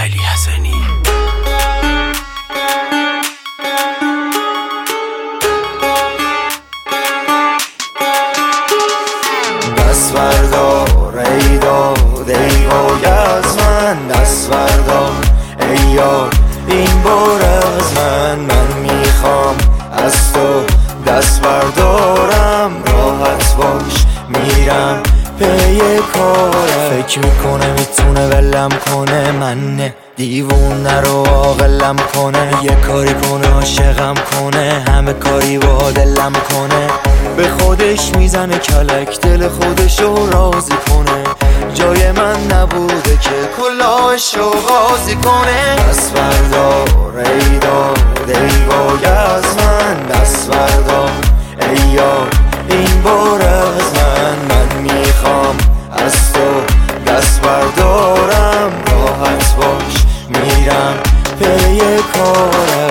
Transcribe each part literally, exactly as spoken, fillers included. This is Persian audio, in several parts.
علی حسنی. دست بردار ای داد ای وای از من، دست بردار ای یار این بار از من. من میخوام از تو دست بردارم، راحت باش میرم پی کارم. فکر میکنه میتونه ولم کنه، من نه دیوونه رو عاقلم کنه. یه کاری کنه عاشقم کنه، همه کاری با دلم کنه. به خودش میزنه کلک، دل خودشو راضی کنه. جای من نبوده که کلاهشو غازی کنه. دست بردار ای داد ای وای از من، دست بردار ای یار این بار از من. من میخوام از تو دست بردارم، راحت باش میرم پی کارم.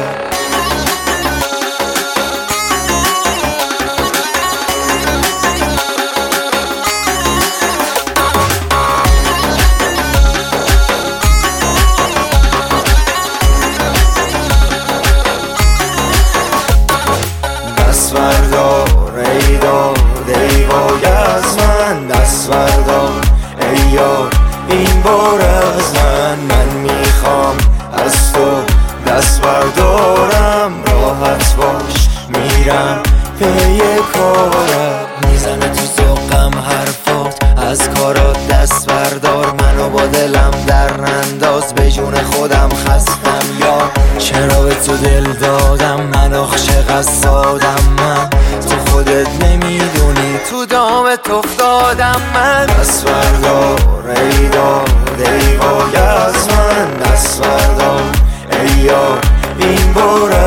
دست بردار ای داد ای وای از من، دست بردار ای یار این بار از من. من میخوام از تو دست بردارم، راحت باش میرم پی کارم. میزنه تو ذوقم حرفات، از کارات دست بردار. منو با دلم در ننداز، به جون خودم خستم یا چرا به تو دل دادم. من عاشق سادم، من تو خودت نمیدونی تو دامت افتادم من. دست بردار ای داد ای وای از من، دست بردار ای یار این بار